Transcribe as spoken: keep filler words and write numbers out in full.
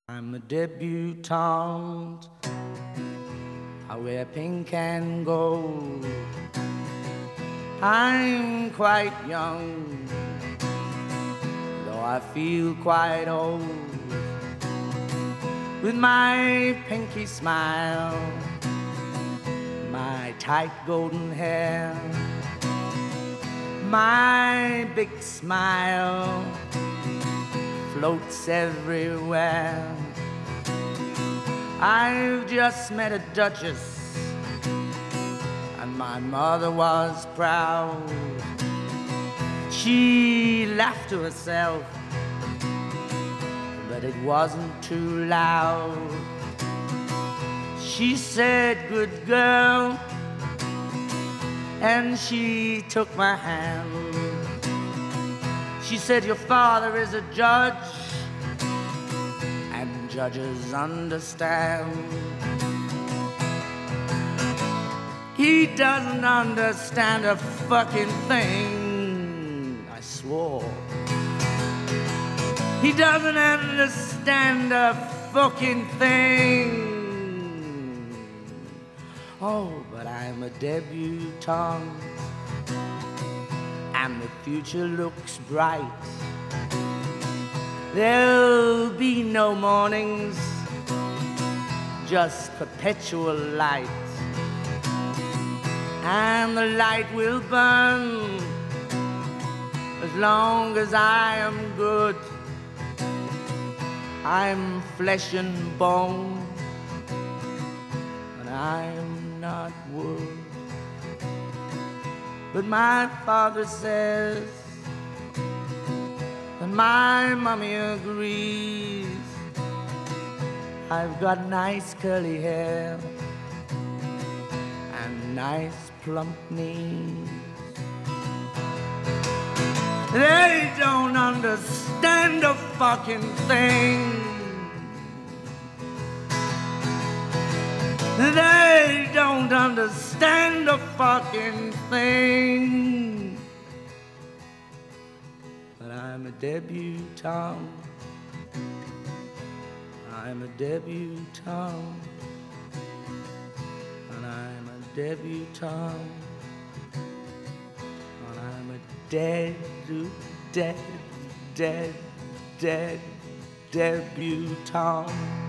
I'm a debutante. I wear pink and gold. I'm quite young, though I feel quite old. With my pinky smile, my tight golden hair, my big smile floats everywhere. I've just met a duchess, and my mother was proud. She laughed to herself, but it wasn't too loud. She said, "Good girl," and she took my hand. She said, "Your father is a judge, and judges understand." He doesn't understand a fucking thing, I swore. He doesn't understand a fucking thing. Oh, but I'm a debutante, and the future looks bright. There'll be no mornings, just perpetual light. And the light will burn as long as I am good. I'm flesh and bone, and I'm not wood. But my father says, and my mommy agrees, I've got nice curly hair and nice plump knees. They don't understand a fucking thing. They don't understand a fucking thing. But I'm a debutante. I'm a debutante. And I'm a debutante. And I'm a dead, dead, dead, dead debutante.